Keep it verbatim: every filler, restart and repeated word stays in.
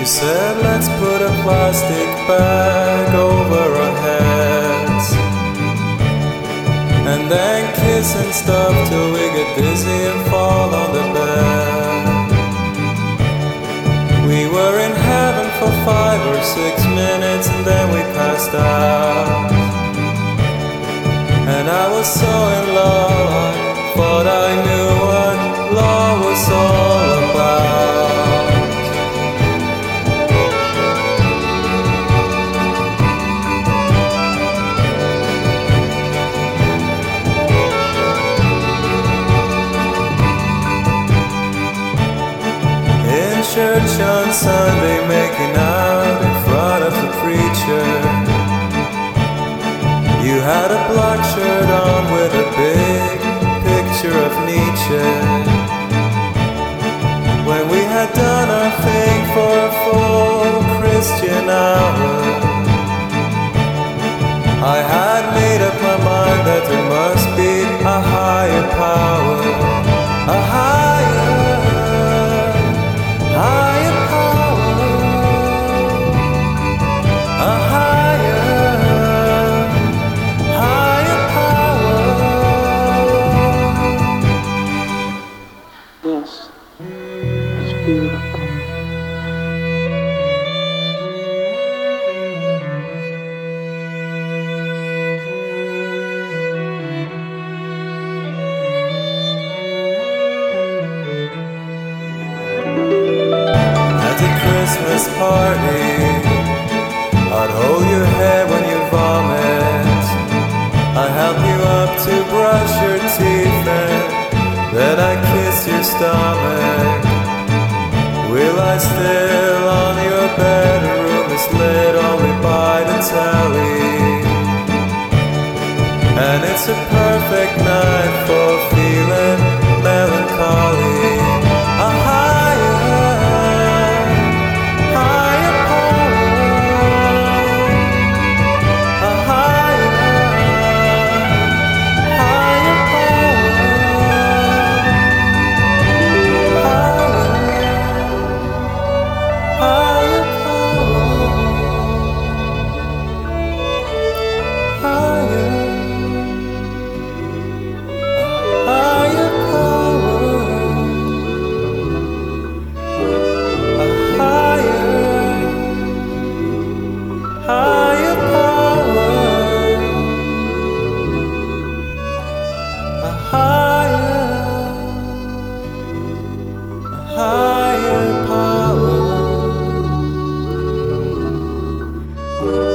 You said let's put a plastic bag over our heads and then kiss and stuff till we get dizzy and fall on the bed. We were in heaven for five or six minutes and then we passed out. And I was so in love, I thought I knew what love was all about. In church on Sunday, making out in front of the preacher. You had a black shirt on with a big picture of Nietzsche. When we had done our thing for a full Christian hour, I had made up my mind that there must be a higher power, a higher, higher power, a higher. Yes, it's beautiful. At a Christmas party, I'd hold your hair when you vomit. I'd help you up to brush your teeth and then I kiss your stomach. Will I still on your bedroom is lit only by the telly? And it's a perfect night for feeling melancholy. A higher, higher power, a higher, higher higher power, a higher, a higher power.